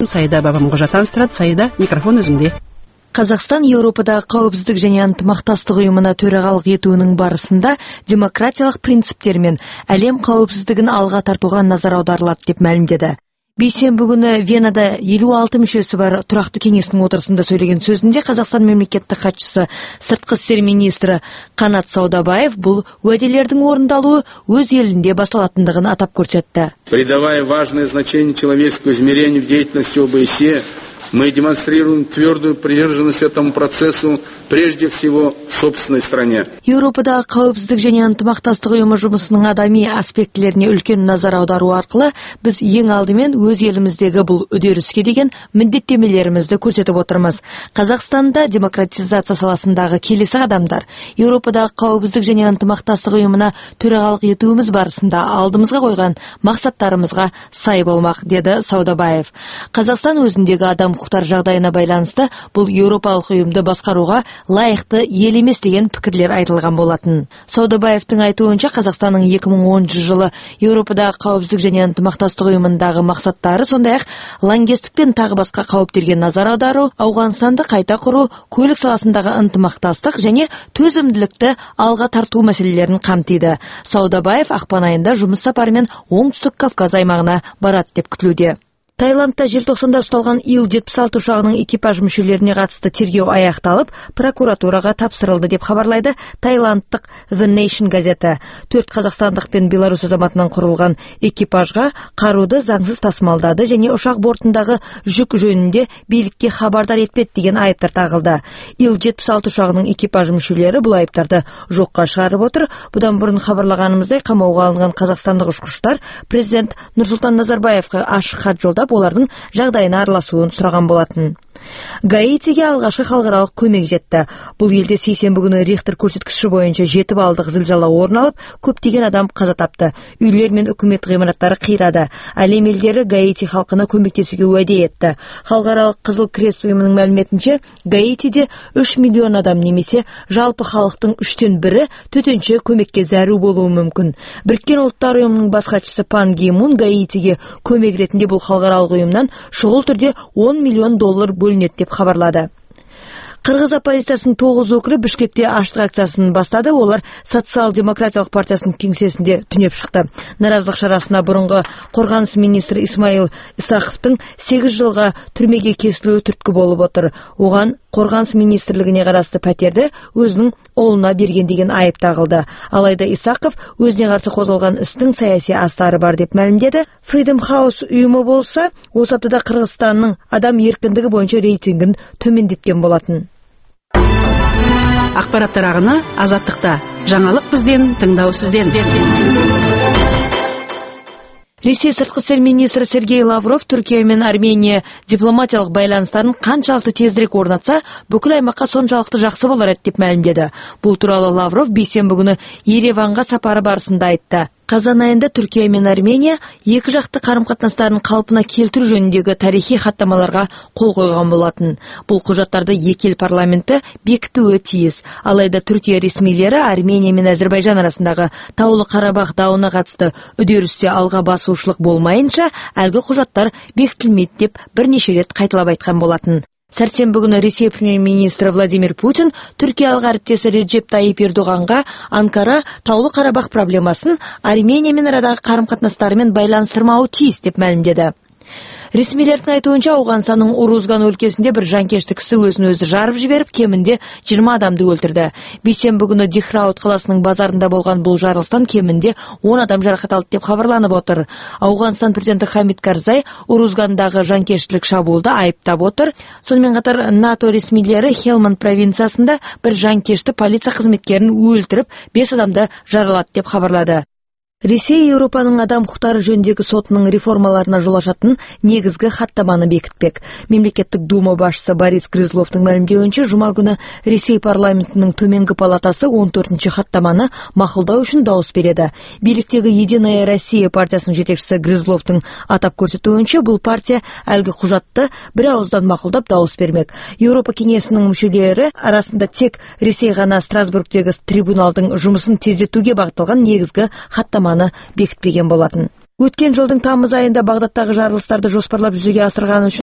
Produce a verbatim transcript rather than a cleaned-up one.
Саида Бабамқожа таныстырады. Саида, микрофон өзіңде. Қазақстан Еуропадағы қауіпсіздік және ынтымақтастық ұйымына төрағалық етуінің барысында демократиялық принциптер мен әлем қауіпсіздігін алға тартуға назар аударылады деп мәлімдеді. Бейсенбі күні Венада елу алты мүшесі бар тұрақты кеңестің отырысында сөйлеген сөзінде Қазақстан мемлекеттік хатшысы сыртқы істер министрі Қанат Саудабаев бұл уәделердің орындалуы өз елінде басталатындығын атап көрсетті. Придавая важное значение человеческому измерению в деятельности ОБСЕ, мы демонстрируем твердую приверженность этому процессу прежде всего в собственной стране. Еуропадағы қауіпсіздік және ынтымақтастық ұйымы жұмысының адами аспектілеріне үлкен назар аудару арқылы біз ең алдымен өз еліміздегі бұл үдеріске деген міндеттемелерімізді көрсетіп отырмыз. Қазақстанда демократизация саласындағы келесі қадамдар Еуропадағы қауіпсіздік және ынтымақтастық ұйымына төрағалық етуіміз барысында алдымызға қойған мақсаттарымызға сай болмақ, деді Саудабаев. Қазақстан өзіндегі адам құқықтар жағдайына байланысты бұл еуропалық ұйымды басқаруға лайықты ел емес деген пікірлер айтылған болатын. Саудабаевтың айтуынша Қазақстанның екі мың оныншы жылы Еуропадағы қауіпсіздік және ынтымақтастық ұйымындағы мақсаттары сондай-ақ лаңкестік пен тағы басқа қауіптерге назар аудару, Ауғанстанды қайта құру, көлік саласындағы ынтымақтастық және төзімділікті алға тарту мәселелерін қамтиды. Саудабаев ақпан айында жұмыс сапарымен Оңтүстік Кавказ аймағына барады деп күтілуде. Таиландта желтоқсанда ұсталған Ил жетпіс алты ұшағының экипаж мүшелеріне қатысты тергеу аяқталып, прокуратураға тапсырылды деп хабарлайды таиландтық The Nation газеті. Төрт қазақстандық пен Беларусь азаматынан құрылған экипажға қаруды заңсыз тасымалдады және ұшақ бортындағы жүк жөнінде билікке хабардар етпеді деген айыптар тағылды. Ил жетпіс алты ұшағының экипаж мүшелері бұл айыптарды жоққа шығарып отыр. Бұдан бұрын хабарлағанымыздай, қамауға алынған қазақстандық ұшқыштар президент Нұрсұлтан Назарбаевқа ашық хат жолдап олардың жағдайына араласуын сұраған болатын. Гаитиге алғашқы халықаралық көмек жетті. Бұл елде сейсенбі күні Рихтер көрсеткіші бойынша жеті балдық зілзала орын алып, көптеген адам қаза тапты. Үйлер мен үкімет ғимараттары қирады. Әлем елдері Гаити халқына көмектесуге уәде етті. Халықаралық Қызыл Крест ұйымының мәліметінше, Гаитиде үш миллион адам немесе жалпы халықтың үштен бірі төтенше көмекке зәру болуы мүмкін. Біріккен ұлттар ұйымының бас хатшысы Пан Ги Мун Гаитиге көмек ретінде бұл халықаралық ұйымнан шұғыл түрде он миллион доллар бөлінеді деп хабарлады. Қырғыз оппозициясының тоғыз өкілі Бішкекте аштық акциясын бастады. Олар Социал-демократиялық партиясының кеңсесінде түнеп шықты. Наразылық шарасына бұрынғы қорғаныс министрі Исмаил Исақовтың сегіз жылға түрмеге кесілуі түрткі болып отыр. Оған қорғаныс министрлігіне қарасты пәтерді өзінің ұлына берген деген айып тағылды. Алайда Исақов өзіне қарсы қозғалған істің саяси астары бар деп мәлімдеді. Freedom House ұйымы болса, осы аптада Қырғызстанның адам еркіндігі бойынша рейтингін төмендеткен болатын. Ақпараттар ағыны Азаттықта. Жаңалық бізден, тыңдау сізден. Ресей сыртқы істер министрі Сергей Лавров Түркия мен Армения дипломатиялық байланыстарын қаншалықты тезірек орнатса, бүкіл аймаққа соншалықты жақсы болар еді деп мәлімдеді. Бұл туралы Лавров бейсенбі күні Ереванға сапары барысында айтты. Қазан айында Түркия мен Армения екі жақты қарым-қатынастарын қалпына келтіру жөніндегі тарихи хаттамаларға қол қойған болатын. Бұл құжаттарды екі ел парламенті бекітуі тиіс. Алайда Түркия ресмилері Армения мен Әзербайжан арасындағы Таулы Қарабақ дауына қатысты үдерісте алға басушылық болмайынша, әлгі құжаттар бекітілмейді деп бірнеше рет қайталап айтқан болатын. Сәрсенбі күні Ресей премьер-министрі Владимир Путин Түркиялық әріптесі Реджеп Тайип Ердоғанға Анкара Таулы Қарабақ проблемасын Армения мен арадағы қарым-қатынастарымен байланыстырмауы тиіс деп мәлімдеді. Ресмилердің айтуынша, Ауғанстанның Урузган өлкесінде бір жанкешті кісі өзін өзі жарып жіберіп, кемінде жиырма адамды өлтірді. Бейсенбі күні Дихраут қаласының базарында болған бұл жарылыстан кемінде он адам жарақат алды деп хабарланып отыр. Ауғанстан президенті Хамид Карзай Урузгандағы жанкештілік шабуылды айыптап отыр. Сонымен қатар НАТО ресмилері Хелманд провинциясында бір жанкешті полиция қызметкерін өлтіріп, бес адамды жаралады деп хабарлады. Ресей Еуропаның адам құқықтары жөніндегі сотының реформаларына жол ашатын негізгі хаттаманы бекітпек. Мемлекеттік дума басшысы Борис Грызловтың мәлімдеуінше, жұма күні Ресей парламентінің төменгі палатасы он төртінші хаттаманы мақұлдау үшін дауыс береді. Биліктегі Единая Россия партиясының жетекшісі Грызловтың атап көрсетуінше, бұл партия әлгі құжатты бір ауыздан мақұлдап дауыс бермек. Еуропа кеңесінің мүшелері арасында тек Ресей ғана Страсбургтегі трибуналдың жұмысын тездетуге бағытталған негізгі хаттама бекітпеген болатын. Өткен жылдың тамыз айында Бағдаттағы жарылыстарды жоспарлап жүзеге асырғаны үшін